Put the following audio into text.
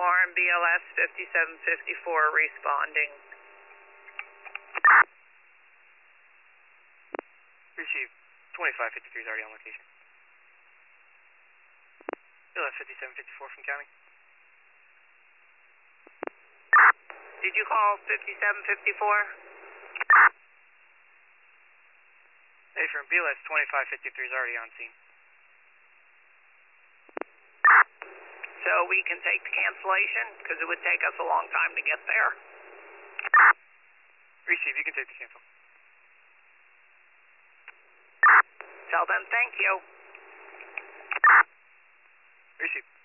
McLaurin, BLS 5754 responding. Received. 2553 is already on location. BLS 5754 from county. Did you call 5754? Hey, from BLS 2553 is already on scene. So we can take the cancellation, because it would take us a long time to get there. Receive, you can take the cancel. Tell them thank you. Receive.